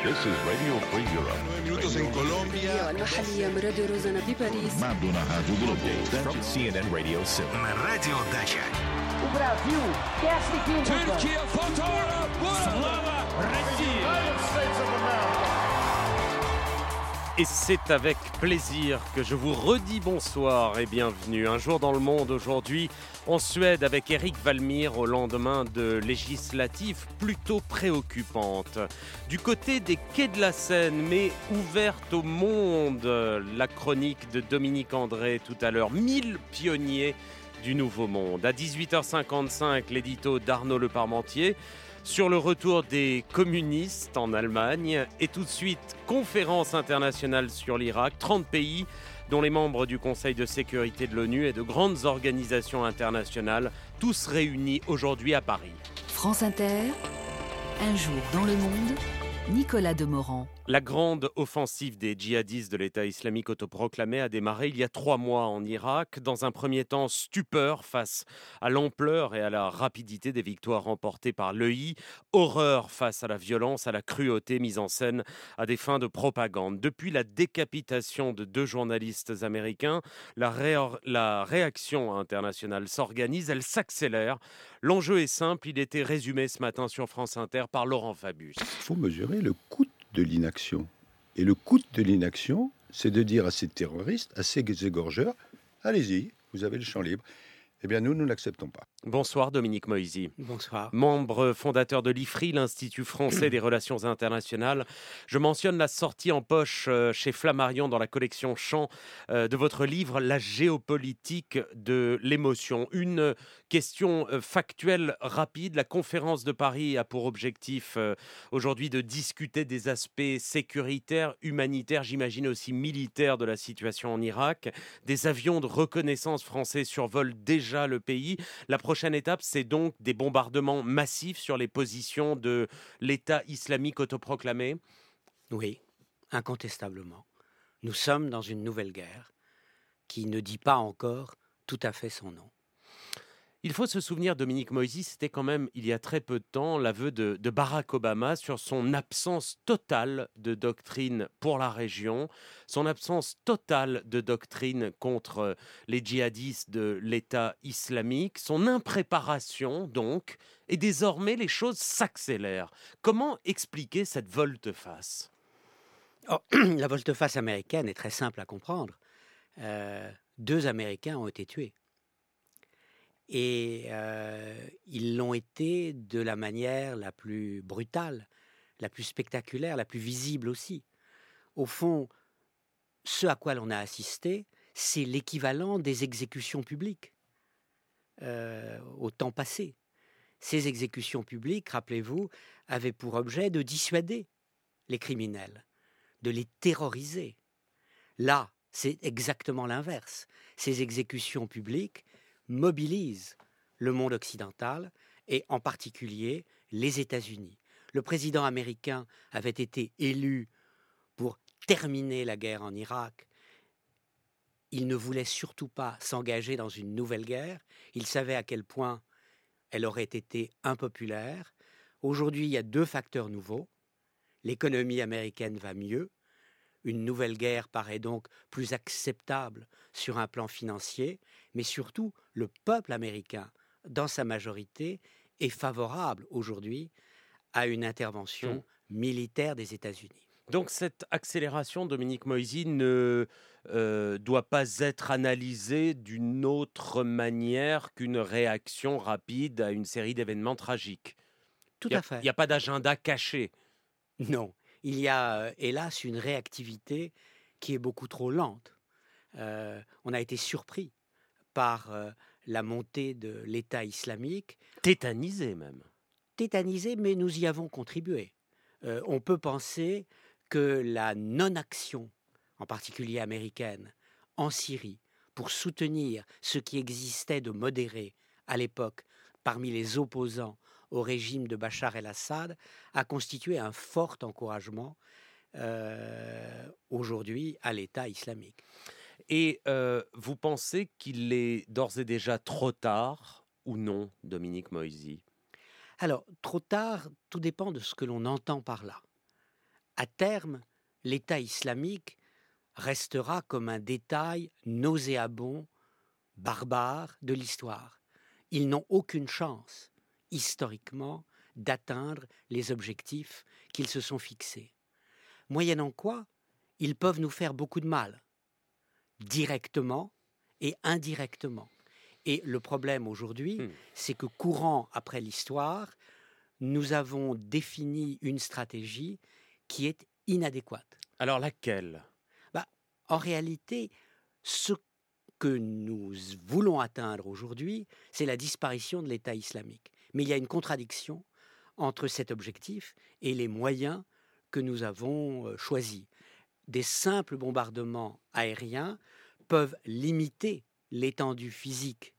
This is Radio Free Europe. 9 minutos en Colombia. المحلية من راديو روزانا بباريس. From CNN Radio 7. На радио Дача. O Brasil quer seguir. Türkiye fotoğraf. Slava Et c'est avec plaisir que je vous redis bonsoir et bienvenue. Un jour dans le monde aujourd'hui en Suède avec Éric Valmir au lendemain de législatives plutôt préoccupantes. Du côté des quais de la Seine, mais ouverte au monde, la chronique de Dominique André tout à l'heure. 1000 pionniers du Nouveau Monde. À 18h55, l'édito d'Arnaud Le Parmentier sur le retour des communistes en Allemagne. Et tout de suite, conférence internationale sur l'Irak. 30 pays, dont les membres du Conseil de sécurité de l'ONU et de grandes organisations internationales, tous réunis aujourd'hui à Paris. France Inter, un jour dans le monde, Nicolas Demorand. La grande offensive des djihadistes de l'État islamique autoproclamé a démarré il y a 3 mois en Irak. Dans un premier temps, stupeur face à l'ampleur et à la rapidité des victoires remportées par l'EI. Horreur face à la violence, à la cruauté mise en scène à des fins de propagande. Depuis la décapitation de 2 journalistes américains, la réaction internationale s'organise, elle s'accélère. L'enjeu est simple, il était résumé ce matin sur France Inter par Laurent Fabius. Il faut mesurer le coût de l'inaction. Et le coût de l'inaction, c'est de dire à ces terroristes, à ces égorgeurs, allez-y, vous avez le champ libre. Eh bien, nous n'acceptons pas. Bonsoir Dominique Moisy. Bonsoir. Membre fondateur de l'IFRI, l'Institut français des relations internationales. Je mentionne la sortie en poche chez Flammarion dans la collection Champs de votre livre « La géopolitique de l'émotion ». Une question factuelle rapide. La conférence de Paris a pour objectif aujourd'hui de discuter des aspects sécuritaires, humanitaires, j'imagine aussi militaires de la situation en Irak. Des avions de reconnaissance français survolent déjà le pays. La prochaine étape, c'est donc des bombardements massifs sur les positions de l'État islamique autoproclamé. Oui, incontestablement. Nous sommes dans une nouvelle guerre qui ne dit pas encore tout à fait son nom. Il faut se souvenir, Dominique Moisy, c'était quand même, il y a très peu de temps, l'aveu de Barack Obama sur son absence totale de doctrine pour la région, son absence totale de doctrine contre les djihadistes de l'État islamique, son impréparation donc, et désormais les choses s'accélèrent. Comment expliquer cette volte-face ? La volte-face américaine est très simple à comprendre. 2 Américains ont été tués. Et ils l'ont été de la manière la plus brutale, la plus spectaculaire, la plus visible aussi. Au fond, ce à quoi l'on a assisté, c'est l'équivalent des exécutions publiques au temps passé. Ces exécutions publiques, rappelez-vous, avaient pour objet de dissuader les criminels, de les terroriser. Là, c'est exactement l'inverse. Ces exécutions publiques mobilise le monde occidental et en particulier les États-Unis. Le président américain avait été élu pour terminer la guerre en Irak. Il ne voulait surtout pas s'engager dans une nouvelle guerre. Il savait à quel point elle aurait été impopulaire. Aujourd'hui, il y a 2 facteurs nouveaux. L'économie américaine va mieux. Une nouvelle guerre paraît donc plus acceptable sur un plan financier, mais surtout, le peuple américain, dans sa majorité, est favorable aujourd'hui à une intervention militaire des États-Unis. Donc cette accélération, Dominique Moisy, ne doit pas être analysée d'une autre manière qu'une réaction rapide à une série d'événements tragiques. Tout à fait. Il n'y a pas d'agenda caché. Non. Il y a, hélas, une réactivité qui est beaucoup trop lente. On a été surpris par la montée de l'État islamique. Tétanisé même. Tétanisé, mais nous y avons contribué. On peut penser que la non-action, en particulier américaine, en Syrie, pour soutenir ce qui existait de modéré à l'époque parmi les opposants au régime de Bachar el-Assad, a constitué un fort encouragement aujourd'hui à l'État islamique. Et vous pensez qu'il est d'ores et déjà trop tard ou non, Dominique Moisy ? Alors, trop tard, tout dépend de ce que l'on entend par là. à terme, l'État islamique restera comme un détail nauséabond, barbare de l'histoire. Ils n'ont aucune chance, historiquement, d'atteindre les objectifs qu'ils se sont fixés. Moyennant quoi, ils peuvent nous faire beaucoup de mal, directement et indirectement. Et le problème aujourd'hui, c'est que courant après l'histoire, nous avons défini une stratégie qui est inadéquate. Alors laquelle ? En réalité, ce que nous voulons atteindre aujourd'hui, c'est la disparition de l'État islamique. Mais il y a une contradiction entre cet objectif et les moyens que nous avons choisis. Des simples bombardements aériens peuvent limiter l'étendue physique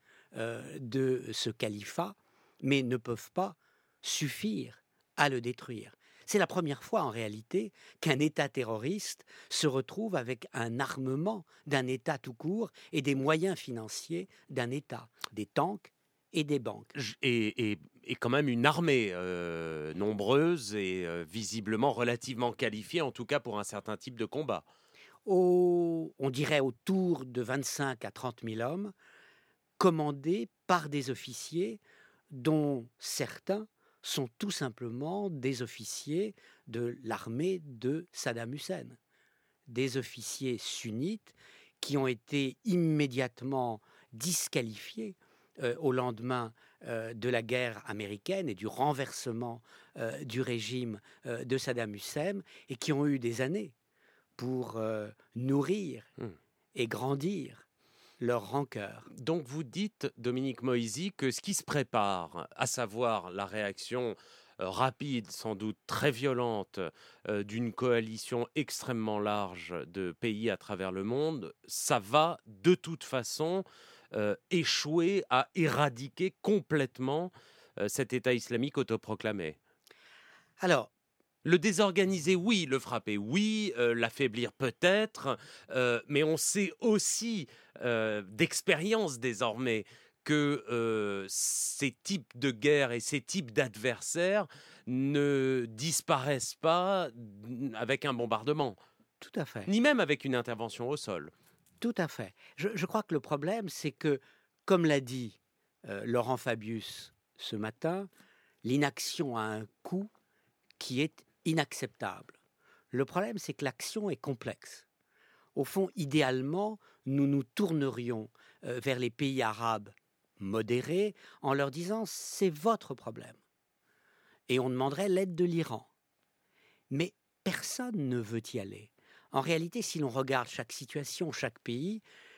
de ce califat, mais ne peuvent pas suffire à le détruire. C'est la première fois en réalité qu'un État terroriste se retrouve avec un armement d'un État tout court et des moyens financiers d'un État, des tanks et des banques. Et quand même une armée nombreuse et visiblement relativement qualifiée, en tout cas pour un certain type de combat. On dirait autour de 25 à 30 000 hommes, commandés par des officiers dont certains sont tout simplement des officiers de l'armée de Saddam Hussein. Des officiers sunnites qui ont été immédiatement disqualifiés au lendemain de la guerre américaine et du renversement du régime de Saddam Hussein et qui ont eu des années pour nourrir et grandir leur rancœur. Donc vous dites, Dominique Moïsi, que ce qui se prépare, à savoir la réaction rapide, sans doute très violente, d'une coalition extrêmement large de pays à travers le monde, ça va de toute façon échouer à éradiquer complètement cet État islamique autoproclamé. Alors, le désorganiser, oui. Le frapper, oui. L'affaiblir, peut-être. Mais on sait aussi d'expérience désormais que ces types de guerres et ces types d'adversaires ne disparaissent pas avec un bombardement. Tout à fait. Ni même avec une intervention au sol. Tout à fait. Je crois que le problème, c'est que, comme l'a dit Laurent Fabius ce matin, l'inaction a un coût qui est inacceptable. Le problème, c'est que l'action est complexe. Au fond, idéalement, nous nous tournerions vers les pays arabes modérés en leur disant « c'est votre problème ». Et on demanderait l'aide de l'Iran. Mais personne ne veut y aller. En réalité, si l'on regarde chaque situation, chaque pays,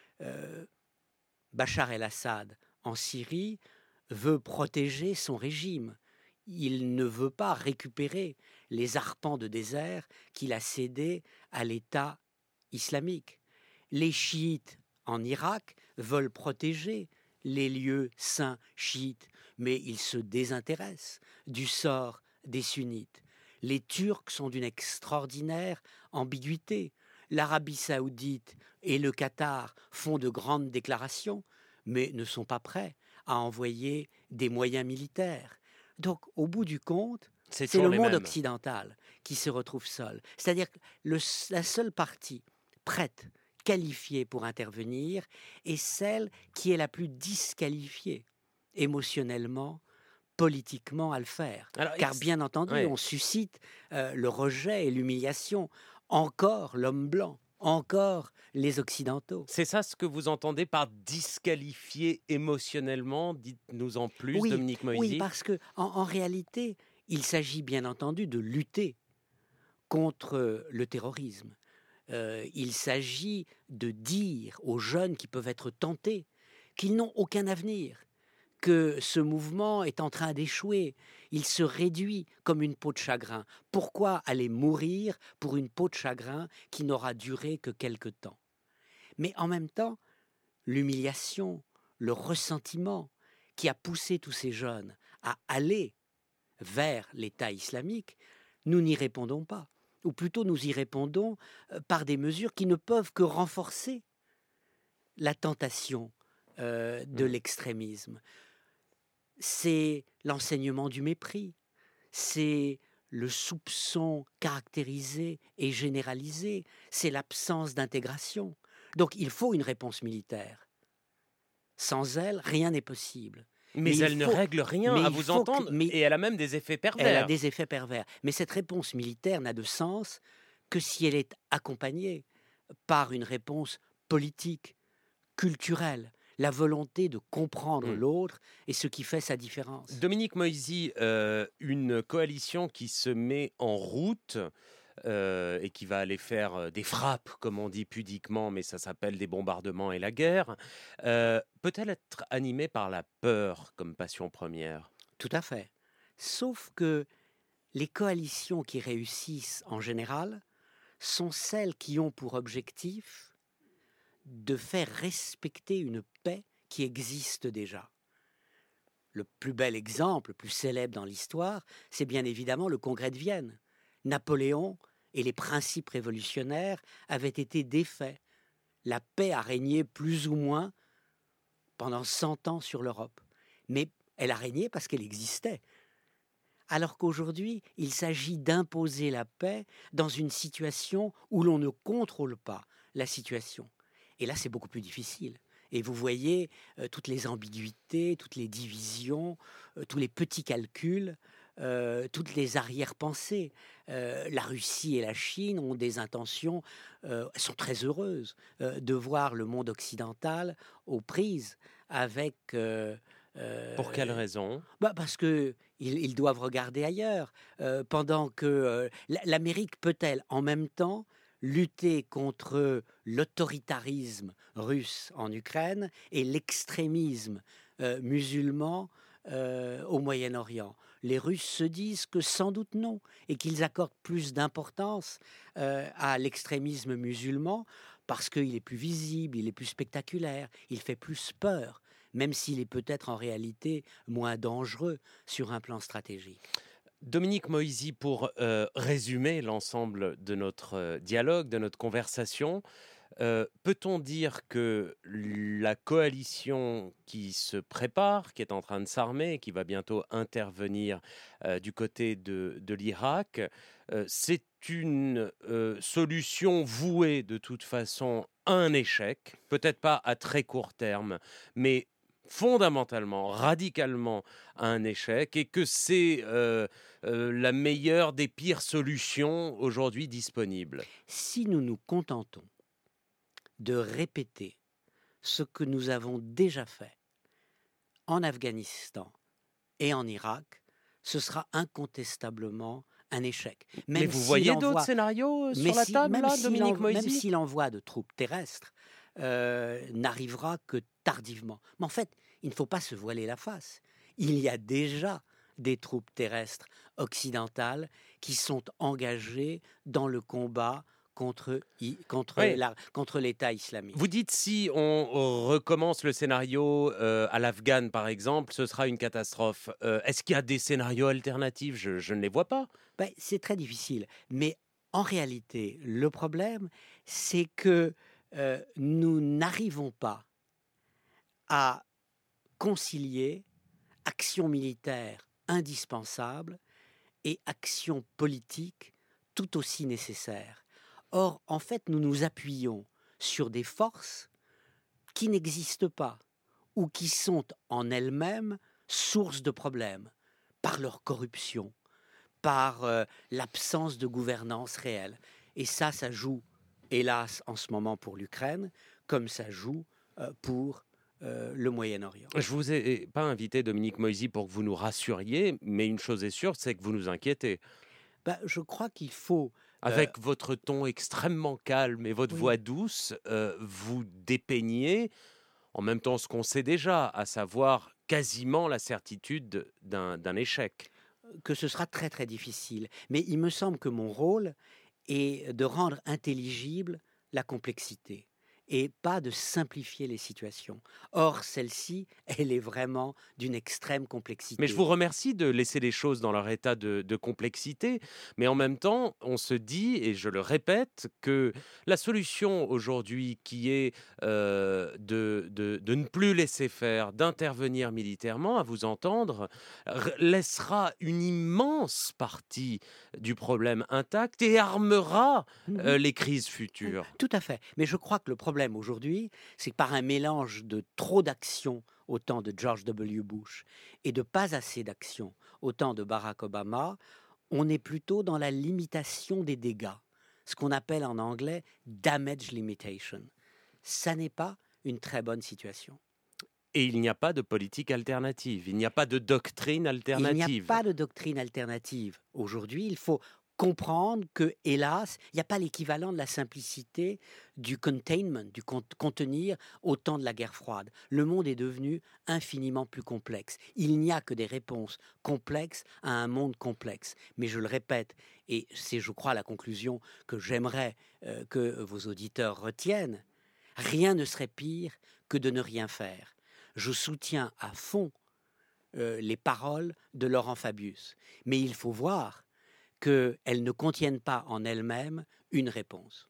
Bachar el-Assad en Syrie veut protéger son régime. Il ne veut pas récupérer les arpents de désert qu'il a cédés à l'État islamique. Les chiites en Irak veulent protéger les lieux saints chiites, mais ils se désintéressent du sort des sunnites. Les Turcs sont d'une extraordinaire ambiguïté. L'Arabie saoudite et le Qatar font de grandes déclarations, mais ne sont pas prêts à envoyer des moyens militaires. Donc, au bout du compte, c'est le monde occidental qui se retrouve seul. C'est-à-dire que la seule partie prête, qualifiée pour intervenir, est celle qui est la plus disqualifiée émotionnellement, politiquement à le faire. Alors, car bien entendu, on suscite le rejet et l'humiliation. Encore l'homme blanc, encore les Occidentaux. C'est ça ce que vous entendez par disqualifier émotionnellement? Dites-nous en plus, Dominique Moïsi. Oui, parce qu'en réalité, il s'agit bien entendu de lutter contre le terrorisme. Il s'agit de dire aux jeunes qui peuvent être tentés qu'ils n'ont aucun avenir, que ce mouvement est en train d'échouer. Il se réduit comme une peau de chagrin. Pourquoi aller mourir pour une peau de chagrin qui n'aura duré que quelque temps? Mais en même temps, l'humiliation, le ressentiment qui a poussé tous ces jeunes à aller vers l'État islamique, nous n'y répondons pas. Ou plutôt nous y répondons par des mesures qui ne peuvent que renforcer la tentation de l'extrémisme. C'est l'enseignement du mépris, c'est le soupçon caractérisé et généralisé, c'est l'absence d'intégration. Donc il faut une réponse militaire. Sans elle, rien n'est possible. Mais elle ne règle rien, à vous entendre, et elle a même des effets pervers. Elle a des effets pervers. Mais cette réponse militaire n'a de sens que si elle est accompagnée par une réponse politique, culturelle, la volonté de comprendre l'autre et ce qui fait sa différence. Dominique Moïsi, une coalition qui se met en route et qui va aller faire des frappes, comme on dit pudiquement, mais ça s'appelle des bombardements et la guerre, peut-elle être animée par la peur comme passion première ? Tout à fait. Sauf que les coalitions qui réussissent en général sont celles qui ont pour objectif de faire respecter une paix qui existe déjà. Le plus bel exemple, le plus célèbre dans l'histoire, c'est bien évidemment le Congrès de Vienne. Napoléon et les principes révolutionnaires avaient été défaits. La paix a régné plus ou moins pendant 100 ans sur l'Europe. Mais elle a régné parce qu'elle existait. Alors qu'aujourd'hui, il s'agit d'imposer la paix dans une situation où l'on ne contrôle pas la situation. Et là, c'est beaucoup plus difficile. Et vous voyez toutes les ambiguïtés, toutes les divisions, tous les petits calculs, toutes les arrière-pensées. La Russie et la Chine ont des intentions, sont très heureuses de voir le monde occidental aux prises avec... Pour quelle raison ? Parce qu'ils doivent regarder ailleurs. Pendant que l'Amérique peut-elle en même temps lutter contre l'autoritarisme russe en Ukraine et l'extrémisme musulman au Moyen-Orient. Les Russes se disent que sans doute non, et qu'ils accordent plus d'importance à l'extrémisme musulman parce qu'il est plus visible, il est plus spectaculaire, il fait plus peur, même s'il est peut-être en réalité moins dangereux sur un plan stratégique. Dominique Moïsi, pour résumer l'ensemble de notre dialogue, de notre conversation, peut-on dire que la coalition qui se prépare, qui est en train de s'armer, qui va bientôt intervenir du côté de l'Irak, c'est une solution vouée de toute façon à un échec, peut-être pas à très court terme, mais fondamentalement, radicalement à un échec, et que c'est la meilleure des pires solutions aujourd'hui disponibles. Si nous nous contentons de répéter ce que nous avons déjà fait en Afghanistan et en Irak, ce sera incontestablement un échec. Même mais vous voyez d'autres scénarios sur la table, là, Dominique Moïsi ? Même si l'envoi de troupes terrestres n'arrivera que tardivement. Mais en fait, il ne faut pas se voiler la face. Il y a déjà des troupes terrestres occidentales qui sont engagées dans le combat contre l'État islamique. Vous dites si on recommence le scénario à l'Afghan, par exemple, ce sera une catastrophe. Est-ce qu'il y a des scénarios alternatifs ? Je ne les vois pas. C'est très difficile. Mais en réalité, le problème, c'est que nous n'arrivons pas à concilier action militaire indispensable et action politique tout aussi nécessaire. Or, en fait, nous nous appuyons sur des forces qui n'existent pas ou qui sont en elles-mêmes source de problèmes par leur corruption, par l'absence de gouvernance réelle. Et ça joue, hélas, en ce moment pour l'Ukraine, comme ça joue pour le Moyen-Orient. Je ne vous ai pas invité, Dominique Moïsi, pour que vous nous rassuriez, mais une chose est sûre, c'est que vous nous inquiétez. Je crois qu'il faut... Avec votre ton extrêmement calme et votre voix douce, vous dépeignez en même temps ce qu'on sait déjà, à savoir quasiment la certitude d'un échec. Que ce sera très très difficile. Mais il me semble que mon rôle est de rendre intelligible la complexité et pas de simplifier les situations. Or, celle-ci, elle est vraiment d'une extrême complexité. Mais je vous remercie de laisser les choses dans leur état de complexité, mais en même temps, on se dit, et je le répète, que la solution aujourd'hui qui est de ne plus laisser faire, d'intervenir militairement, à vous entendre, laissera une immense partie du problème intact et armera les crises futures. Tout à fait. Mais je crois que le problème aujourd'hui, c'est que par un mélange de trop d'actions au temps de George W. Bush et de pas assez d'actions au temps de Barack Obama, on est plutôt dans la limitation des dégâts, ce qu'on appelle en anglais damage limitation. Ça n'est pas une très bonne situation. Et il n'y a pas de politique alternative, il n'y a pas de doctrine alternative. Il n'y a pas de doctrine alternative. Aujourd'hui, il faut comprendre que, hélas, il n'y a pas l'équivalent de la simplicité du containment, du contenir au temps de la guerre froide. Le monde est devenu infiniment plus complexe. Il n'y a que des réponses complexes à un monde complexe. Mais je le répète, et c'est, je crois, la conclusion que j'aimerais que vos auditeurs retiennent, rien ne serait pire que de ne rien faire. Je soutiens à fond les paroles de Laurent Fabius. Mais il faut voir qu'elles ne contiennent pas en elles-mêmes une réponse.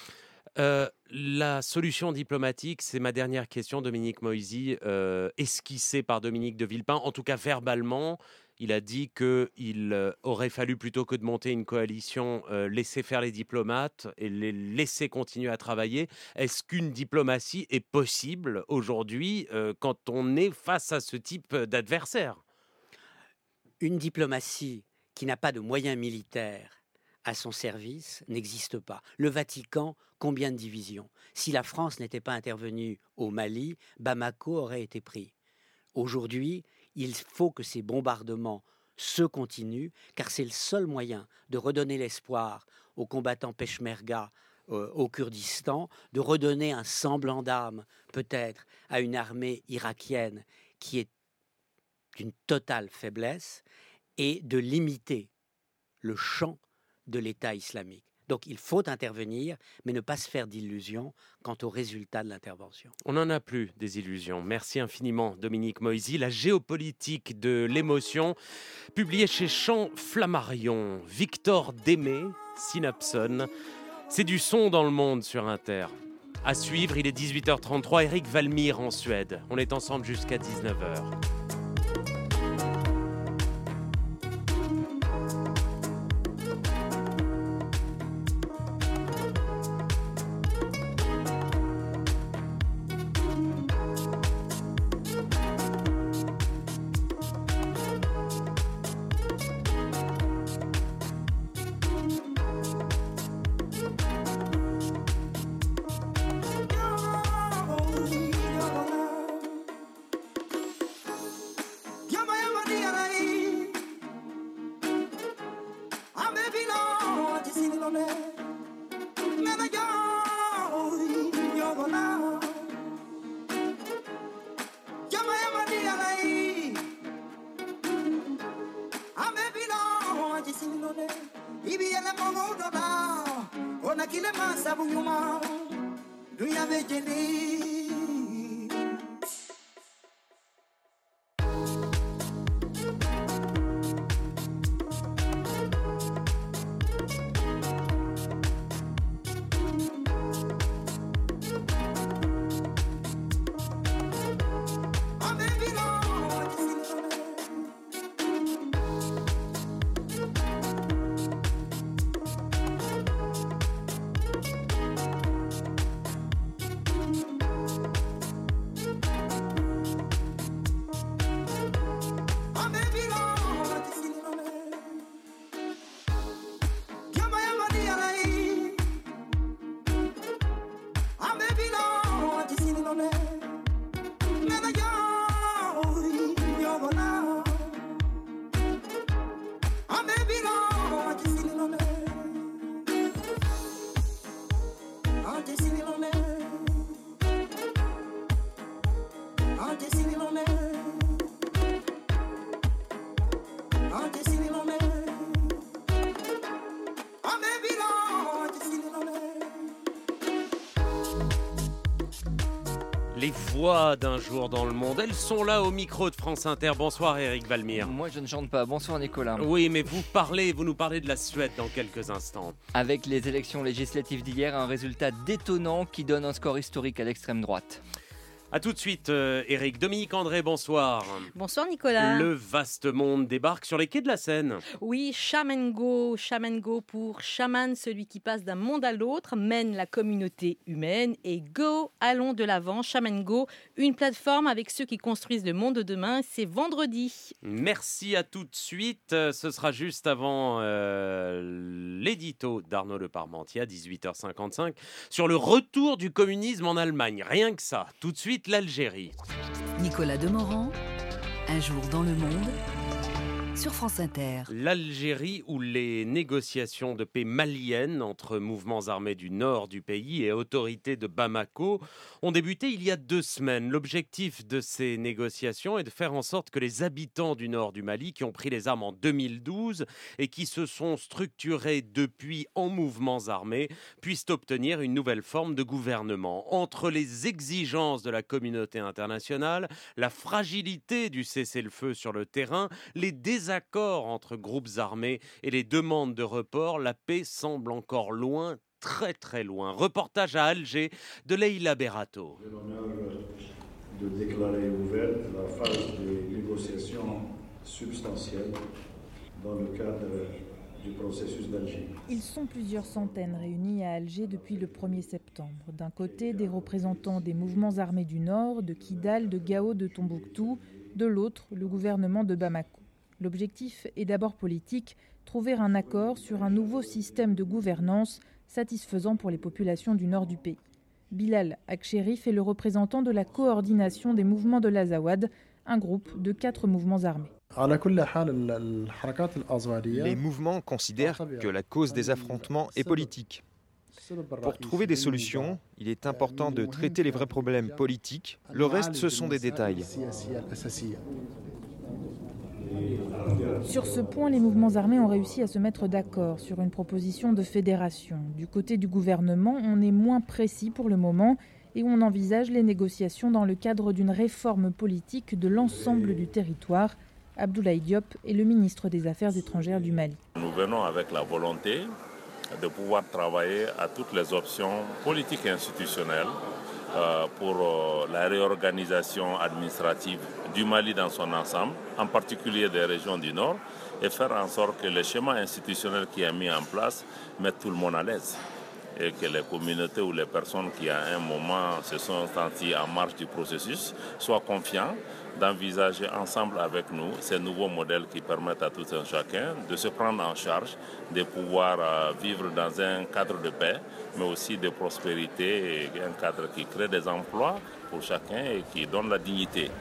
La solution diplomatique, c'est ma dernière question, Dominique Moïsi, esquissée par Dominique de Villepin, en tout cas verbalement. Il a dit qu'il aurait fallu, plutôt que de monter une coalition, laisser faire les diplomates et les laisser continuer à travailler. Est-ce qu'une diplomatie est possible aujourd'hui quand on est face à ce type d'adversaire ? Une diplomatie qui n'a pas de moyens militaires à son service n'existe pas. Le Vatican, combien de divisions ? Si la France n'était pas intervenue au Mali, Bamako aurait été pris. Aujourd'hui, il faut que ces bombardements se continuent, car c'est le seul moyen de redonner l'espoir aux combattants Peshmerga au Kurdistan, de redonner un semblant d'âme, peut-être, à une armée irakienne qui est d'une totale faiblesse, et de limiter le champ de l'État islamique. Donc il faut intervenir, mais ne pas se faire d'illusions quant au résultat de l'intervention. On n'en a plus des illusions. Merci infiniment, Dominique Moïsi. La géopolitique de l'émotion, publiée chez Champ Flammarion. Victor Démé, Synapson. C'est du son dans le monde sur Inter. À suivre, il est 18h33, Eric Valmir en Suède. On est ensemble jusqu'à 19h. Les voix d'un jour dans le monde, elles sont là au micro de France Inter. Bonsoir Eric Valmir. Moi je ne chante pas, bonsoir Nicolas. Oui, mais vous nous parlez de la Suède dans quelques instants. Avec les élections législatives d'hier, un résultat détonnant qui donne un score historique à l'extrême droite. A tout de suite, Eric. Dominique André, bonsoir. Bonsoir Nicolas. Le vaste monde débarque sur les quais de la Seine. Oui, Shaman Go pour Shaman, celui qui passe d'un monde à l'autre, mène la communauté humaine. Et Go, allons de l'avant, Shaman Go, une plateforme avec ceux qui construisent le monde de demain. C'est vendredi. Merci, à tout de suite. Ce sera juste avant l'édito d'Arnaud Le Parmentier à 18h55 sur le retour du communisme en Allemagne. Rien que ça. Tout de suite, l'Algérie. Nicolas Demorand, un jour dans le monde, sur France Inter. L'Algérie, où les négociations de paix maliennes entre mouvements armés du nord du pays et autorités de Bamako ont débuté il y a 2 semaines. L'objectif de ces négociations est de faire en sorte que les habitants du nord du Mali, qui ont pris les armes en 2012 et qui se sont structurés depuis en mouvements armés, puissent obtenir une nouvelle forme de gouvernement. Entre les exigences de la communauté internationale, la fragilité du cessez-le-feu sur le terrain, les désaccords entre groupes armés et les demandes de report, la paix semble encore loin, très très loin. Reportage à Alger de Leïla Berato. J'ai l'honneur de déclarer ouverte la phase de négociations substantielles dans le cadre du processus d'Alger. Ils sont plusieurs centaines réunis à Alger depuis le 1er septembre. D'un côté, des représentants des mouvements armés du Nord, de Kidal, de Gao, de Tombouctou, de l'autre, le gouvernement de Bamako. L'objectif est d'abord politique, trouver un accord sur un nouveau système de gouvernance satisfaisant pour les populations du nord du pays. Bilal Akcherif est le représentant de la coordination des mouvements de l'Azawad, un groupe de 4 mouvements armés. Les mouvements considèrent que la cause des affrontements est politique. Pour trouver des solutions, il est important de traiter les vrais problèmes politiques. Le reste, ce sont des détails. Sur ce point, les mouvements armés ont réussi à se mettre d'accord sur une proposition de fédération. Du côté du gouvernement, on est moins précis pour le moment et on envisage les négociations dans le cadre d'une réforme politique de l'ensemble du territoire. Abdoulaye Diop est le ministre des Affaires étrangères du Mali. Nous venons avec la volonté de pouvoir travailler à toutes les options politiques et institutionnelles pour la réorganisation administrative du Mali dans son ensemble, en particulier des régions du Nord, et faire en sorte que le schéma institutionnel qui est mis en place mette tout le monde à l'aise. Et que les communautés ou les personnes qui à un moment se sont senties en marge du processus soient confiants d'envisager ensemble avec nous ces nouveaux modèles qui permettent à tout un chacun de se prendre en charge, de pouvoir vivre dans un cadre de paix, mais aussi de prospérité, et un cadre qui crée des emplois pour chacun et qui donne la dignité.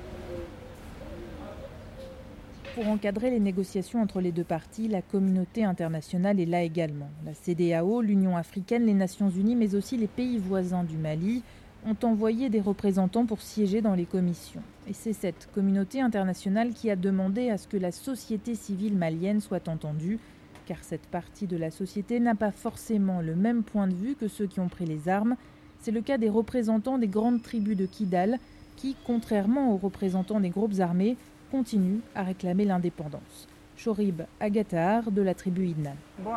Pour encadrer les négociations entre les deux parties, la communauté internationale est là également. La CEDEAO, l'Union africaine, les Nations unies, mais aussi les pays voisins du Mali ont envoyé des représentants pour siéger dans les commissions. Et c'est cette communauté internationale qui a demandé à ce que la société civile malienne soit entendue, car cette partie de la société n'a pas forcément le même point de vue que ceux qui ont pris les armes. C'est le cas des représentants des grandes tribus de Kidal, qui, contrairement aux représentants des groupes armés, continue à réclamer l'indépendance. Chorib Agatar de la tribu Idnan.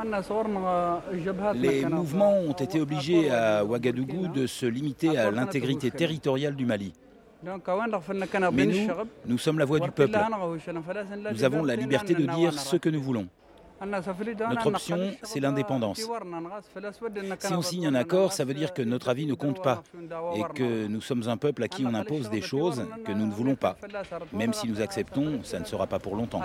Les mouvements ont été obligés à Ouagadougou de se limiter à l'intégrité territoriale du Mali. Mais nous sommes la voix du peuple. Nous avons la liberté de dire ce que nous voulons. Notre option, c'est l'indépendance. Si on signe un accord, ça veut dire que notre avis ne compte pas et que nous sommes un peuple à qui on impose des choses que nous ne voulons pas. Même si nous acceptons, ça ne sera pas pour longtemps.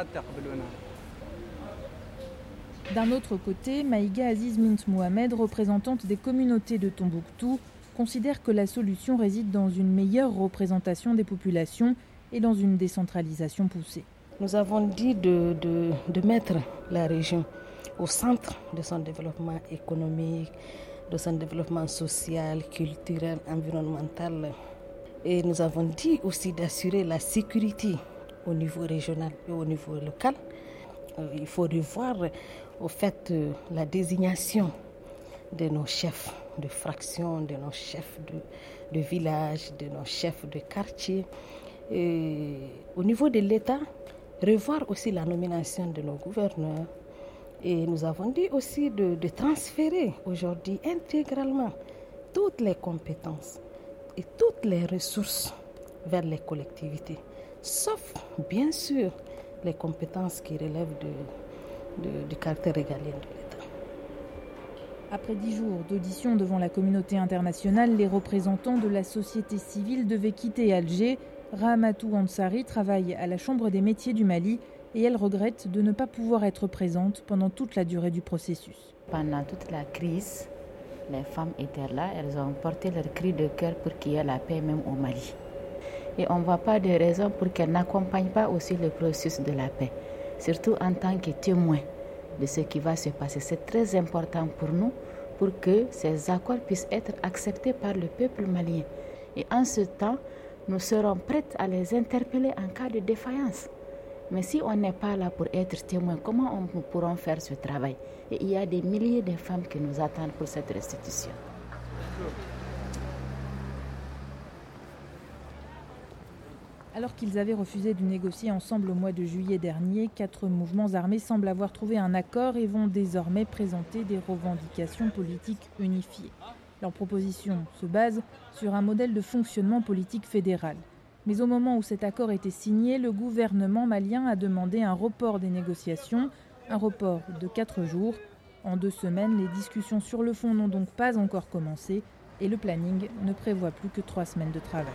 D'un autre côté, Maïga Aziz Mint Mohamed, représentante des communautés de Tombouctou, considère que la solution réside dans une meilleure représentation des populations et dans une décentralisation poussée. Nous avons dit de mettre la région au centre de son développement économique, de son développement social, culturel, environnemental. Et nous avons dit aussi d'assurer la sécurité au niveau régional et au niveau local. Il faut revoir au fait la désignation de nos chefs de fraction, de nos chefs de village, de nos chefs de quartier. Et au niveau de l'État, revoir aussi la nomination de nos gouverneurs. Et nous avons dit aussi de transférer aujourd'hui intégralement toutes les compétences et toutes les ressources vers les collectivités, sauf bien sûr les compétences qui relèvent du caractère régalien de l'État. Après 10 jours d'audition devant la communauté internationale, les représentants de la société civile devaient quitter Alger. Rahamatou Ansari travaille à la Chambre des métiers du Mali et elle regrette de ne pas pouvoir être présente pendant toute la durée du processus. Pendant toute la crise, les femmes étaient là, elles ont porté leur cri de cœur pour qu'il y ait la paix même au Mali. Et on ne voit pas de raison pour qu'elles n'accompagnent pas aussi le processus de la paix, surtout en tant que témoins de ce qui va se passer. C'est très important pour nous, pour que ces accords puissent être acceptés par le peuple malien. Et en ce temps, nous serons prêtes à les interpeller en cas de défaillance. Mais si on n'est pas là pour être témoin, comment nous pourrons faire ce travail? Et il y a des milliers de femmes qui nous attendent pour cette restitution. Alors qu'ils avaient refusé de négocier ensemble au mois de juillet dernier, 4 mouvements armés semblent avoir trouvé un accord et vont désormais présenter des revendications politiques unifiées. Leur proposition se base sur un modèle de fonctionnement politique fédéral. Mais au moment où cet accord était signé, le gouvernement malien a demandé un report des négociations, un report de 4 jours. En 2 semaines, les discussions sur le fond n'ont donc pas encore commencé et le planning ne prévoit plus que 3 semaines de travail.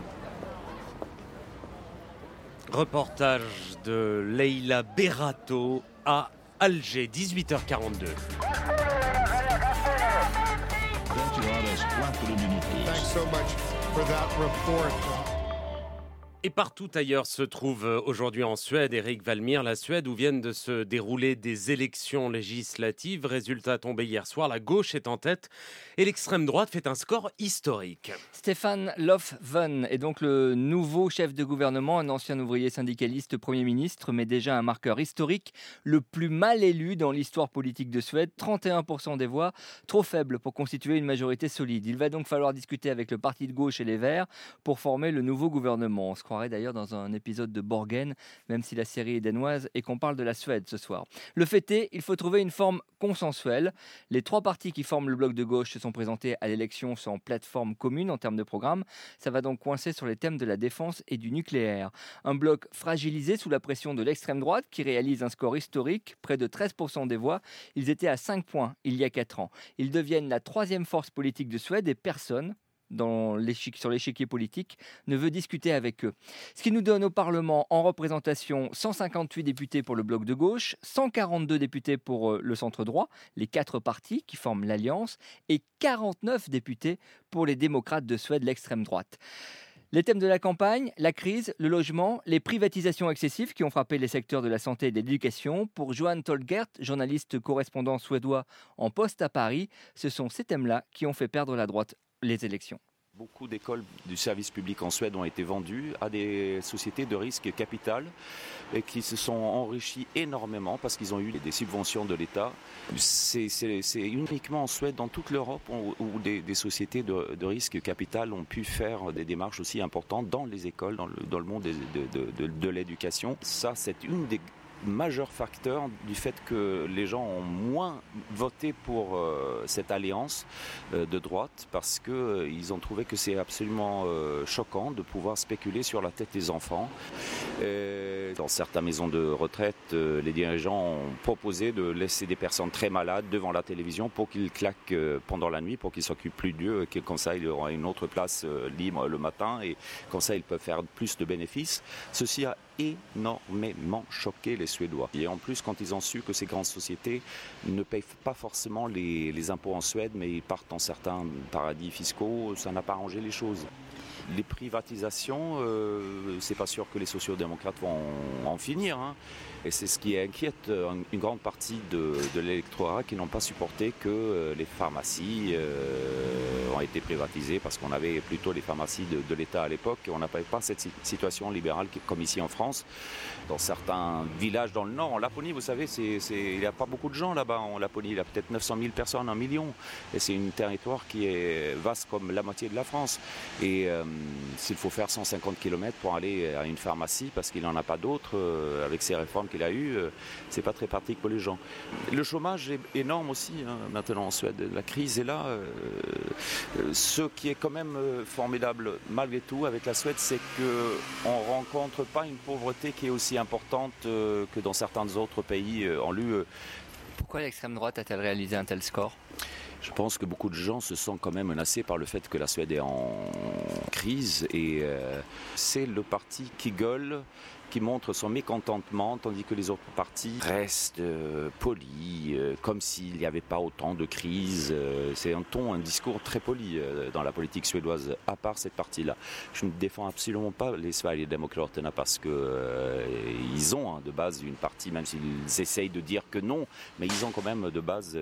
Reportage de Leila Berato à Alger, 18h42. Thanks so much for that report. Et partout ailleurs se trouve aujourd'hui en Suède, Eric Valmir, la Suède où viennent de se dérouler des élections législatives. Résultat tombé hier soir, la gauche est en tête et l'extrême droite fait un score historique. Stefan Löfven est donc le nouveau chef de gouvernement, un ancien ouvrier syndicaliste Premier ministre, mais déjà un marqueur historique, le plus mal élu dans l'histoire politique de Suède, 31% des voix, trop faible pour constituer une majorité solide. Il va donc falloir discuter avec le parti de gauche et les Verts pour former le nouveau gouvernement. On se croirait d'ailleurs dans un épisode de Borgen, même si la série est danoise et qu'on parle de la Suède ce soir. Le fait est, il faut trouver une forme consensuelle. Les 3 partis qui forment le bloc de gauche se sont présentés à l'élection sans plateforme commune en termes de programme. Ça va donc coincer sur les thèmes de la défense et du nucléaire. Un bloc fragilisé sous la pression de l'extrême droite qui réalise un score historique, près de 13% des voix. Ils étaient à 5 points il y a 4 ans. Ils deviennent la 3e force politique de Suède et personne sur l'échiquier politique ne veut discuter avec eux. Ce qui nous donne au Parlement en représentation 158 députés pour le bloc de gauche, 142 députés pour le centre droit, les 4 partis qui forment l'Alliance, et 49 députés pour les démocrates de Suède, l'extrême droite. Les thèmes de la campagne, la crise, le logement, les privatisations excessives qui ont frappé les secteurs de la santé et de l'éducation. Pour Johan Tolgert, journaliste correspondant suédois en poste à Paris, ce sont ces thèmes-là qui ont fait perdre la droite les élections. Beaucoup d'écoles du service public en Suède ont été vendues à des sociétés de risque capital et qui se sont enrichies énormément parce qu'ils ont eu des subventions de l'État. C'est uniquement en Suède, dans toute l'Europe, où des sociétés de risque capital ont pu faire des démarches aussi importantes dans les écoles, dans le monde de l'éducation. Ça, c'est une des majeur facteur du fait que les gens ont moins voté pour cette alliance de droite parce qu'ils ont trouvé que c'est absolument choquant de pouvoir spéculer sur la tête des enfants. Dans certaines maisons de retraite, les dirigeants ont proposé de laisser des personnes très malades devant la télévision pour qu'ils claquent pendant la nuit, pour qu'ils s'occupent plus d'eux, et comme ça il y aura une autre place libre le matin et comme ça ils peuvent faire plus de bénéfices. Ceci a énormément choqué les Suédois. Et en plus, quand ils ont su que ces grandes sociétés ne payent pas forcément les impôts en Suède, mais ils partent dans certains paradis fiscaux, ça n'a pas arrangé les choses. Les privatisations, c'est pas sûr que les sociaux-démocrates vont en finir. Hein. Et c'est ce qui inquiète une grande partie de l'électorat qui n'ont pas supporté que les pharmacies ont été privatisées parce qu'on avait plutôt les pharmacies de l'État à l'époque et on n'avait pas cette situation libérale comme ici en France. Dans certains villages dans le nord, en Laponie, vous savez, il n'y a pas beaucoup de gens là-bas en Laponie. Il y a peut-être 900 000 personnes, 1 million. Et c'est un territoire qui est vaste comme la moitié de la France. Et s'il faut faire 150 km pour aller à une pharmacie parce qu'il n'en a pas d'autres, avec ces réformes qu'il a eues, c'est pas très pratique pour les gens. Le chômage est énorme aussi maintenant en Suède. La crise est là. Ce qui est quand même formidable malgré tout avec la Suède, c'est qu'on ne rencontre pas une pauvreté qui est aussi importante que dans certains autres pays en l'UE. Pourquoi l'extrême droite a-t-elle réalisé un tel score ? Je pense que beaucoup de gens se sentent quand même menacés par le fait que la Suède est en crise et c'est le parti qui gueule, qui montre son mécontentement, tandis que les autres partis restent polis, comme s'il n'y avait pas autant de crise. C'est un discours très poli dans la politique suédoise, à part cette partie-là. Je ne défends absolument pas les Sverigedemokraterna parce qu'ils ont de base une partie, même s'ils essayent de dire que non, mais ils ont quand même de base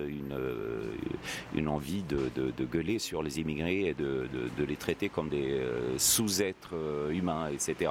une envie de gueuler sur les immigrés et de les traiter comme des sous-êtres humains, etc.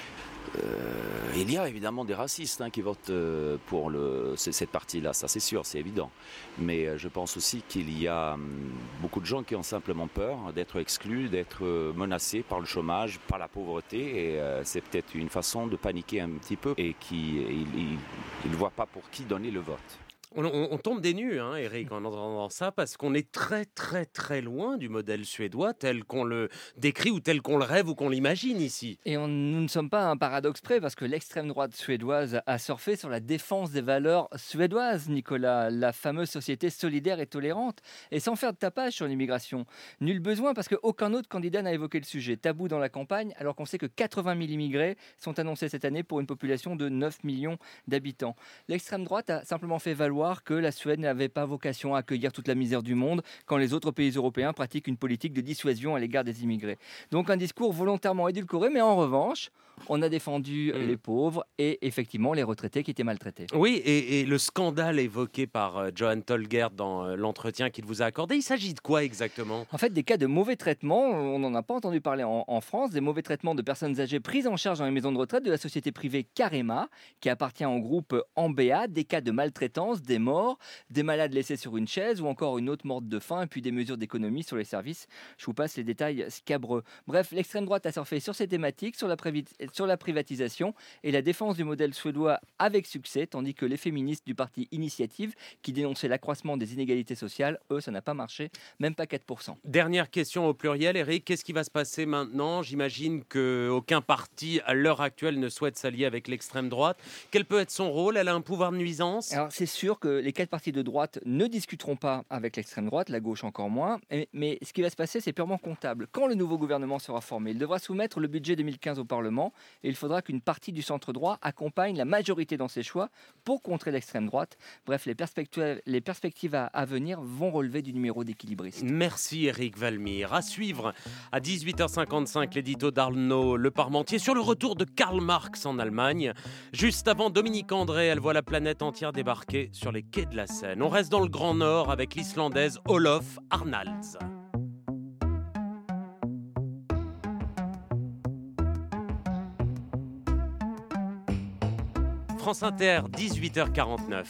Il y a évidemment des racistes qui votent pour cette partie-là, ça c'est sûr, c'est évident. Mais je pense aussi qu'il y a beaucoup de gens qui ont simplement peur d'être exclus, d'être menacés par le chômage, par la pauvreté. Et c'est peut-être une façon de paniquer un petit peu et qu'ils ne voient pas pour qui donner le vote. On tombe des nues, Eric, en entendant ça, parce qu'on est très, très, très loin du modèle suédois tel qu'on le décrit ou tel qu'on le rêve ou qu'on l'imagine ici. Et nous ne sommes pas à un paradoxe près, parce que l'extrême droite suédoise a surfé sur la défense des valeurs suédoises, Nicolas, la fameuse société solidaire et tolérante, et sans faire de tapage sur l'immigration. Nul besoin, parce qu'aucun autre candidat n'a évoqué le sujet. Tabou dans la campagne, alors qu'on sait que 80 000 immigrés sont annoncés cette année pour une population de 9 millions d'habitants. L'extrême droite a simplement fait valoir que la Suède n'avait pas vocation à accueillir toute la misère du monde quand les autres pays européens pratiquent une politique de dissuasion à l'égard des immigrés. Donc un discours volontairement édulcoré, mais en revanche, on a défendu les pauvres et effectivement les retraités qui étaient maltraités. Oui, et le scandale évoqué par Johan Tolgert dans l'entretien qu'il vous a accordé, il s'agit de quoi exactement ? En fait, des cas de mauvais traitements, on n'en a pas entendu parler en France, des mauvais traitements de personnes âgées prises en charge dans les maisons de retraite de la société privée Carema, qui appartient au groupe Ambea, des cas de maltraitance, des morts, des malades laissés sur une chaise ou encore une autre morte de faim et puis des mesures d'économie sur les services. Je vous passe les détails scabreux. Bref, l'extrême droite a surfé sur ces thématiques, sur la privatisation et la défense du modèle suédois avec succès, tandis que les féministes du parti Initiative, qui dénonçaient l'accroissement des inégalités sociales, eux, ça n'a pas marché, même pas 4%. Dernière question au pluriel, Eric, qu'est-ce qui va se passer maintenant ? J'imagine qu'aucun parti, à l'heure actuelle, ne souhaite s'allier avec l'extrême droite. Quel peut être son rôle ? Elle a un pouvoir de nuisance ? Alors, c'est sûr que les 4 partis de droite ne discuteront pas avec l'extrême droite, la gauche encore moins, mais ce qui va se passer, c'est purement comptable. Quand le nouveau gouvernement sera formé, il devra soumettre le budget 2015 au Parlement et il faudra qu'une partie du centre-droit accompagne la majorité dans ses choix pour contrer l'extrême droite. Bref, les perspectives à venir vont relever du numéro d'équilibriste. Merci Eric Valmir. À suivre à 18h55 l'édito d'Arnaud Le Parmentier sur le retour de Karl Marx en Allemagne. Juste avant, Dominique André, elle voit la planète entière débarquer sur les quais de la Seine. On reste dans le Grand Nord avec l'Islandaise Olof Arnalds. France Inter, 18h49.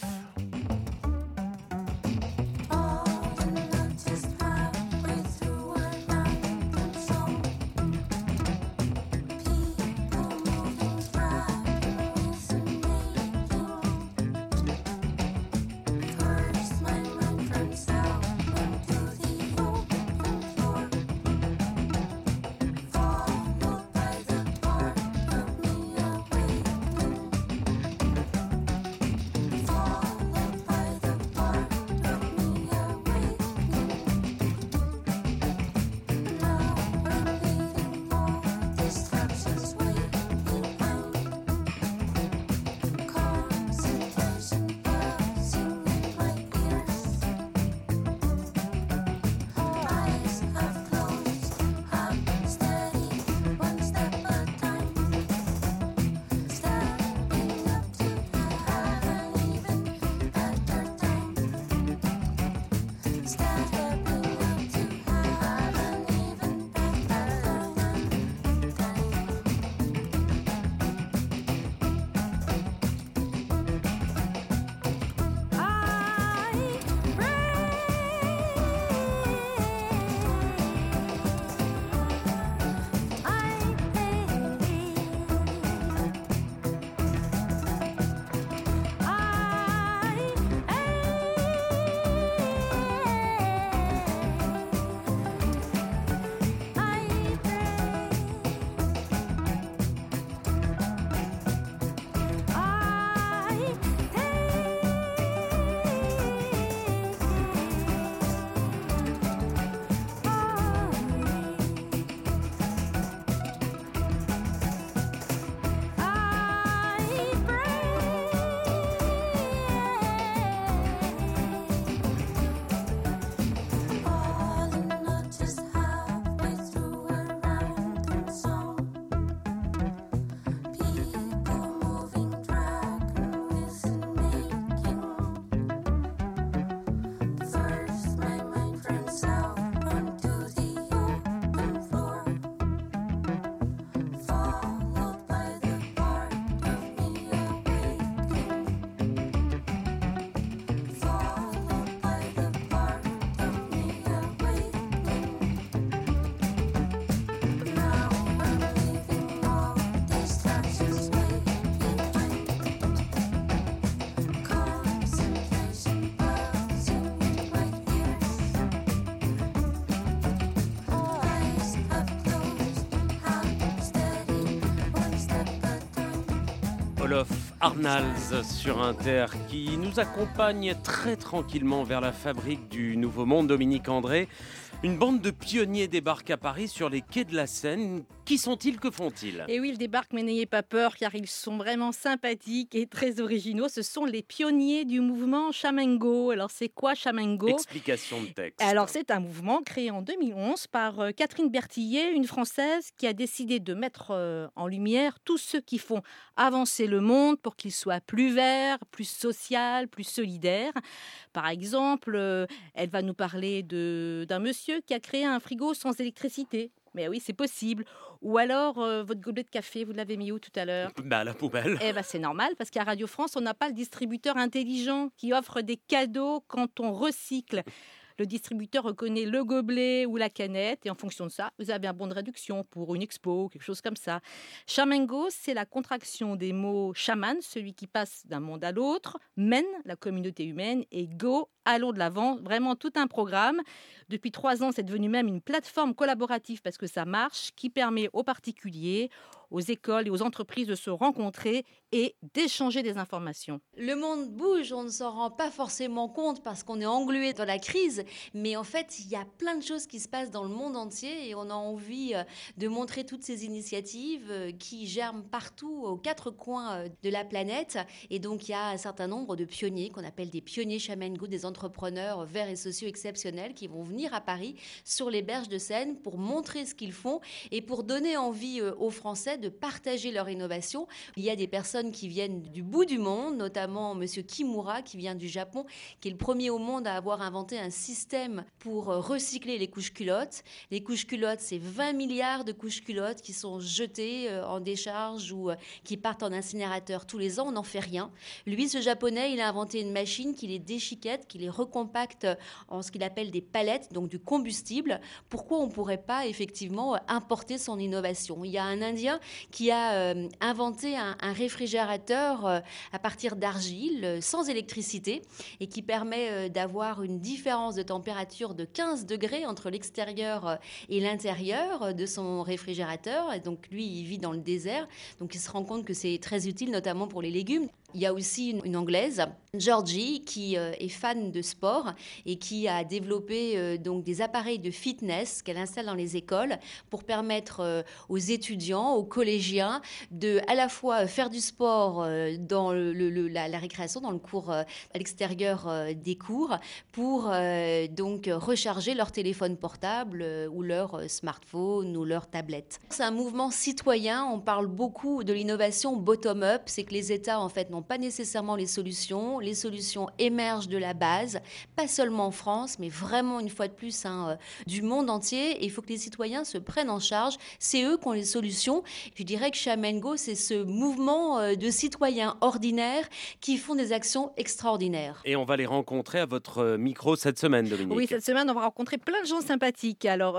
Olof Arnalds sur Inter qui nous accompagne très tranquillement vers la fabrique du Nouveau Monde. Dominique André, une bande de pionniers débarque à Paris sur les quais de la Seine. Qui sont-ils, que font-ils ? Et oui, ils débarquent, mais n'ayez pas peur car ils sont vraiment sympathiques et très originaux. Ce sont les pionniers du mouvement Chamengo. Alors c'est quoi Chamengo ? Explication de texte. Alors c'est un mouvement créé en 2011 par Catherine Berthillet, une Française qui a décidé de mettre en lumière tous ceux qui font avancer le monde pour qu'il soit plus vert, plus social, plus solidaire. Par exemple, elle va nous parler d'un monsieur qui a créé un frigo sans électricité. Mais oui, c'est possible. Ou alors, votre gobelet de café, vous l'avez mis où tout à l'heure ? À la poubelle. Eh bien, c'est normal, parce qu'à Radio France, on n'a pas le distributeur intelligent qui offre des cadeaux quand on recycle. Le distributeur reconnaît le gobelet ou la canette et en fonction de ça, vous avez un bon de réduction pour une expo ou quelque chose comme ça. Chamengo, c'est la contraction des mots chaman, celui qui passe d'un monde à l'autre, men, la communauté humaine, et go, allons de l'avant, vraiment tout un programme. Depuis 3 ans, c'est devenu même une plateforme collaborative parce que ça marche, qui permet aux particuliers, aux écoles et aux entreprises de se rencontrer et d'échanger des informations. Le monde bouge, on ne s'en rend pas forcément compte parce qu'on est englué dans la crise, mais en fait, il y a plein de choses qui se passent dans le monde entier et on a envie de montrer toutes ces initiatives qui germent partout, aux 4 coins de la planète. Et donc, il y a un certain nombre de pionniers qu'on appelle des pionniers Chamengo, des entrepreneurs verts et sociaux exceptionnels qui vont venir à Paris sur les berges de Seine pour montrer ce qu'ils font et pour donner envie aux Français de partager leur innovation. Il y a des personnes qui viennent du bout du monde, notamment Monsieur Kimura qui vient du Japon, qui est le premier au monde à avoir inventé un système pour recycler les couches culottes. Les couches culottes, c'est 20 milliards de couches culottes qui sont jetées en décharge ou qui partent en incinérateur tous les ans. On n'en fait rien. Lui, ce Japonais, il a inventé une machine qui les déchiquette, qui les recompacte en ce qu'il appelle des palettes, donc du combustible. Pourquoi on ne pourrait pas effectivement importer son innovation ? Il y a un Indien qui a inventé un réfrigérateur à partir d'argile, sans électricité, et qui permet d'avoir une différence de température de 15 degrés entre l'extérieur et l'intérieur de son réfrigérateur. Et donc lui, il vit dans le désert, donc il se rend compte que c'est très utile, notamment pour les légumes. Il y a aussi une Anglaise, Georgie, qui est fan de sport et qui a développé donc des appareils de fitness qu'elle installe dans les écoles pour permettre aux étudiants, aux collégiens, de à la fois faire du sport dans la récréation, dans le cours à l'extérieur des cours, pour donc recharger leur téléphone portable ou leur smartphone ou leur tablette. C'est un mouvement citoyen. On parle beaucoup de l'innovation bottom-up, c'est que les États en fait n'ont pas nécessairement les solutions. Les solutions émergent de la base, pas seulement en France, mais vraiment une fois de plus du monde entier. Et il faut que les citoyens se prennent en charge. C'est eux qui ont les solutions. Je dirais que Chamengo, c'est ce mouvement de citoyens ordinaires qui font des actions extraordinaires. Et on va les rencontrer à votre micro cette semaine, Dominique. Oui, cette semaine, on va rencontrer plein de gens sympathiques. Alors,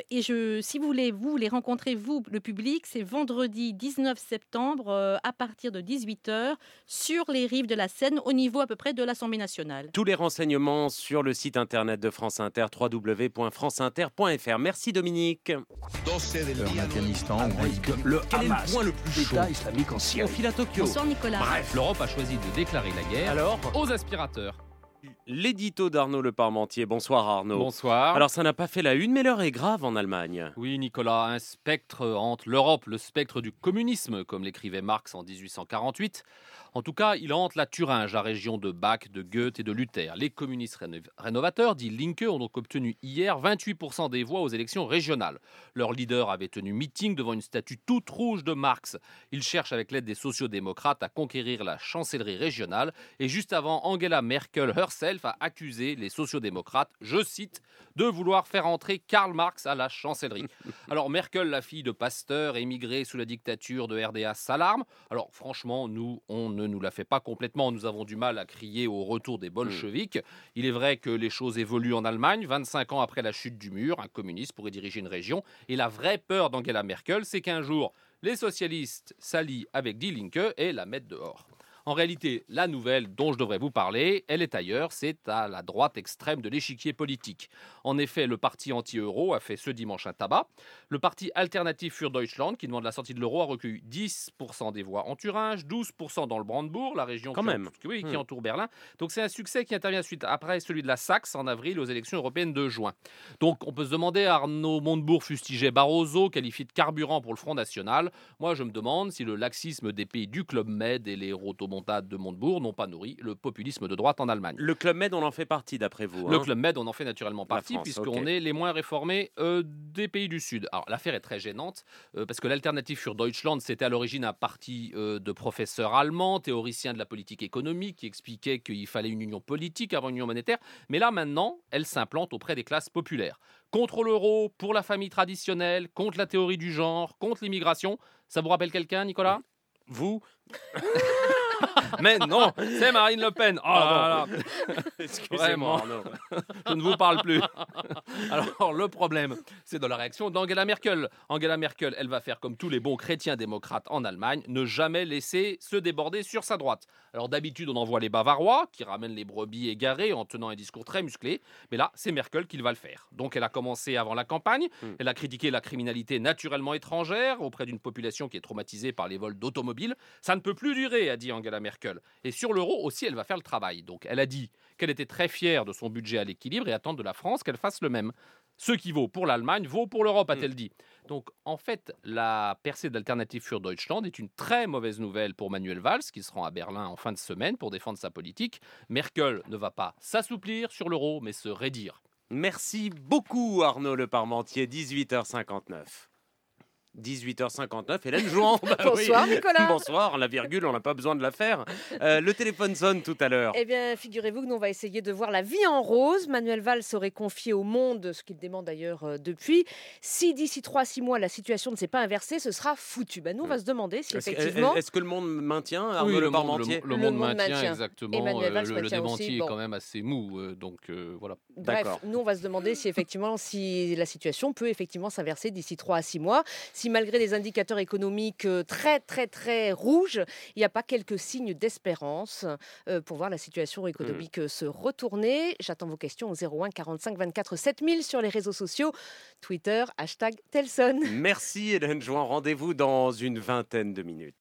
si vous voulez, vous les rencontrer, vous, le public, c'est vendredi 19 septembre à partir de 18h sur les rives de la Seine, au niveau à peu près de l'Assemblée nationale. Tous les renseignements sur le site internet de France Inter, www.franceinter.fr. Merci Dominique. En Afghanistan, on dit que le Hamas, Quel est le point le plus chaud l'État islamique en Syrie. Profil à Tokyo. Bonsoir Nicolas. Bref, l'Europe a choisi de déclarer la guerre Alors, aux aspirateurs. l'édito d'Arnaud Le Parmentier. Bonsoir Arnaud. Bonsoir. Alors ça n'a pas fait la une, mais l'heure est grave en Allemagne. Oui, Nicolas, un spectre hante l'Europe, le spectre du communisme, comme l'écrivait Marx en 1848. En tout cas, il hante la Thuringe, la région de Bach, de Goethe et de Luther. Les communistes rénovateurs, dit Linke, ont donc obtenu hier 28% des voix aux élections régionales. Leur leader avait tenu meeting devant une statue toute rouge de Marx. Il cherche avec l'aide des sociodémocrates à conquérir la chancellerie régionale. Et juste avant, Angela Merkel herself a accusé les sociodémocrates, je cite, de vouloir faire entrer Karl Marx à la chancellerie. Alors Merkel, la fille de pasteur émigrée sous la dictature de RDA, s'alarme. Alors franchement, on ne nous la fait pas complètement. Nous avons du mal à crier au retour des bolcheviks. Il est vrai que les choses évoluent en Allemagne. 25 ans après la chute du mur, un communiste pourrait diriger une région. Et la vraie peur d'Angela Merkel, c'est qu'un jour, les socialistes s'allient avec Die Linke et la mettent dehors. En réalité, la nouvelle dont je devrais vous parler, elle est ailleurs, c'est à la droite extrême de l'échiquier politique. En effet, le parti anti-euro a fait ce dimanche un tabac. Le parti Alternative für Deutschland, qui demande la sortie de l'euro, a recueilli 10% des voix en Thuringe, 12% dans le Brandebourg, la région qui entoure Berlin. Donc c'est un succès qui intervient suite après celui de la Saxe en avril aux élections européennes de juin. Donc on peut se demander, Arnaud Montebourg fustigeait Barroso, qualifié de carburant pour le Front National. Moi je me demande si le laxisme des pays du Club Med et les rotomontades de Montebourg n'ont pas nourri le populisme de droite en Allemagne. Le Club Med, on en fait partie d'après vous. Le Club Med, on en fait naturellement partie, puisqu'on est les moins réformés des pays du Sud. Alors l'affaire est très gênante, parce que l'Alternative für Deutschland, c'était à l'origine un parti de professeurs allemands, théoriciens de la politique économique, qui expliquaient qu'il fallait une union politique avant une union monétaire. Mais là, maintenant, elle s'implante auprès des classes populaires. Contre l'euro, pour la famille traditionnelle, contre la théorie du genre, contre l'immigration. Ça vous rappelle quelqu'un, Nicolas ? Vous Mais non, c'est Marine Le Pen. Oh là là. Excusez-moi, Arnaud. Je ne vous parle plus. Alors, le problème, c'est dans la réaction d'Angela Merkel. Angela Merkel, elle va faire comme tous les bons chrétiens démocrates en Allemagne, ne jamais laisser se déborder sur sa droite. Alors, d'habitude, on envoie les Bavarois, qui ramènent les brebis égarées en tenant un discours très musclé. Mais là, c'est Merkel qui va le faire. Donc, elle a commencé avant la campagne. Elle a critiqué la criminalité naturellement étrangère auprès d'une population qui est traumatisée par les vols d'automobiles. Ça ne peut plus durer, a dit Angela Merkel. Et sur l'euro aussi, elle va faire le travail. Donc, elle a dit qu'elle était très fière de son budget à l'équilibre et attend de la France qu'elle fasse le même. Ce qui vaut pour l'Allemagne vaut pour l'Europe, a-t-elle dit. Donc, en fait, la percée d'Alternative für Deutschland est une très mauvaise nouvelle pour Manuel Valls, qui se rend à Berlin en fin de semaine pour défendre sa politique. Merkel ne va pas s'assouplir sur l'euro, mais se raidir. Merci beaucoup, Arnaud Le Parmentier, 18h59. 18h59, Hélène Jouan. Bonsoir, Nicolas. Bonsoir, la virgule, on n'a pas besoin de la faire. Le téléphone sonne tout à l'heure. Eh bien, figurez-vous que nous, on va essayer de voir la vie en rose. Manuel Valls aurait confié au Monde, ce qu'il demande d'ailleurs depuis, si d'ici 3-6 mois, la situation ne s'est pas inversée, ce sera foutu. Nous, on va se demander si effectivement... Est-ce que le Monde maintient, Arnaud Le Parmentier ? Le monde maintient, exactement. Emmanuel Valls le démenti aussi, est quand même assez mou, donc voilà. Bref, nous, on va se demander si effectivement, si la situation peut effectivement s'inverser d'ici 3 à 6 mois, si malgré des indicateurs économiques très, très, très rouges, il n'y a pas quelques signes d'espérance pour voir la situation économique se retourner. J'attends vos questions au 01 45 24 7000 sur les réseaux sociaux, Twitter, #Telson. Merci Hélène Jouan, rendez-vous dans une vingtaine de minutes.